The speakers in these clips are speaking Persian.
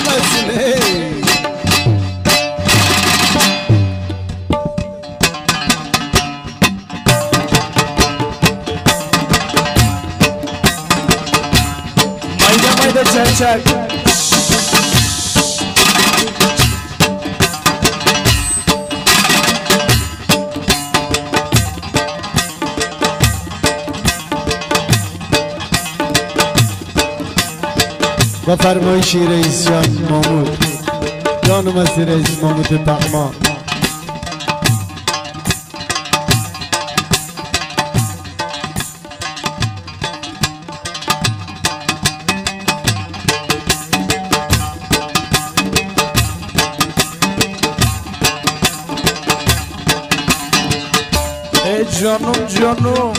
مسئله مایده چک و فرمایش رئیس جان محمود جانم از رئیس محمود تقما ای جانم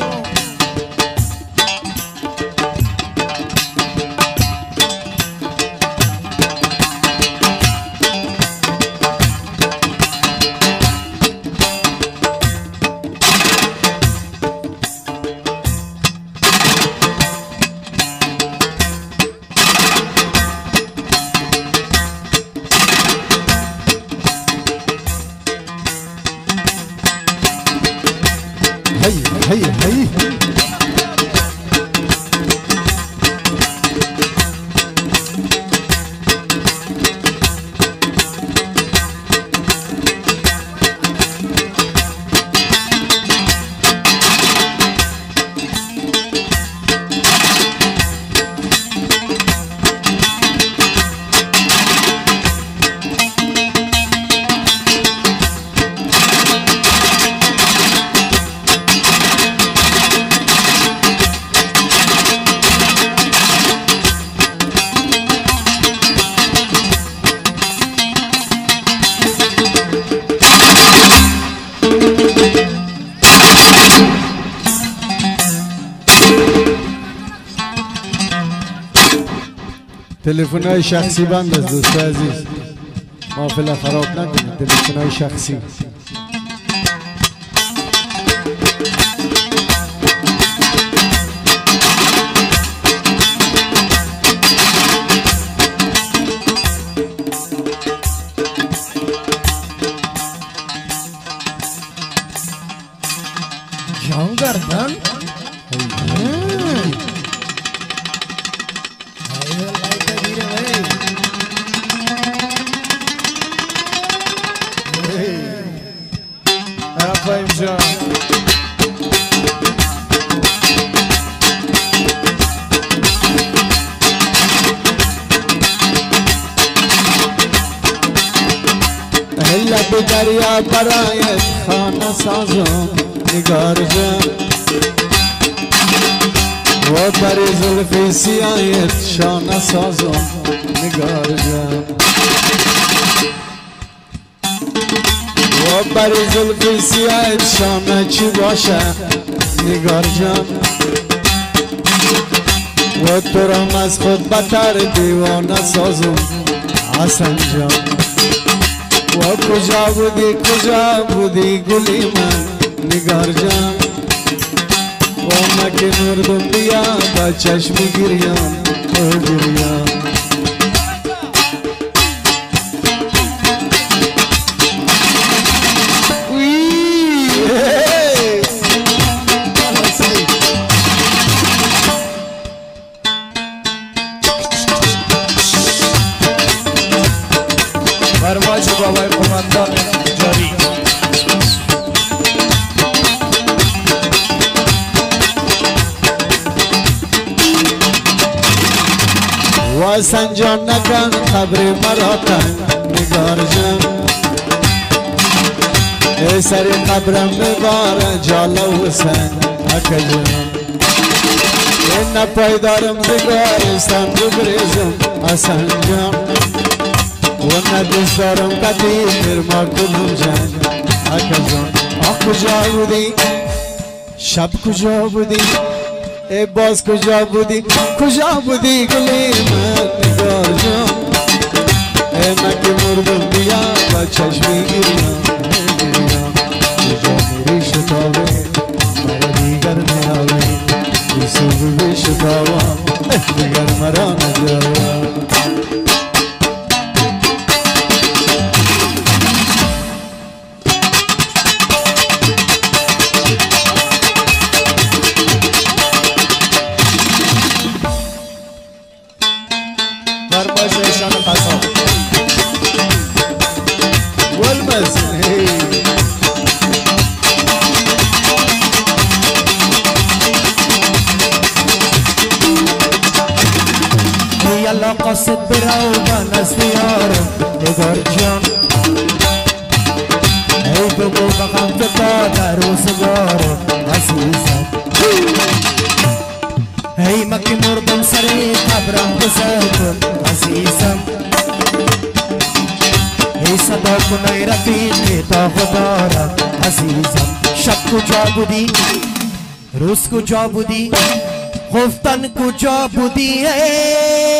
هی تلفن‌های شخصی بند از دوست عزیز محفل خراب نکنید تلفن‌های شخصی جان گردن جان لب دریا برایت خانه سازم نگار جان و بر زلف سیاهت شانه سازم نگار جان و بر زلف سیاهت شانه چی باشه نگار جان و تو رم از خود بتر دیوانه سازم حسن جان و کجا بودی گلی من نگار جان و مکه مردم بیا با چشم گریان و گریان فرمایش بابای قماندان جاری و سنجان نکن خبر مرا تن نگار جان ای سر قبرم ببار جالا حسین اکا جان این نپایدارم بگارستان ببریزم حسن جان و ندوست دارم قدیم ما کنم جان اکا جان آخ کجا بودی شب کجا بودی ای باز کجا بودی گلی من نگار جان ای مکه مردم بیا با چشمی گریان کجا میری شتابه مرا دیگر نیاوه یوسف بی شتابه دیگر مرا نجاوه یا قصد برو و نزدیارم نگار جان ای بگو بخم که بعد روزگارم عزیزم ای مکی مردم سری قبرم گذارم عزیزم ای صدا کنای رفیقی تا خدارم عزیزم شب کجا بودی روز کجا بودی خفتن کجا بودی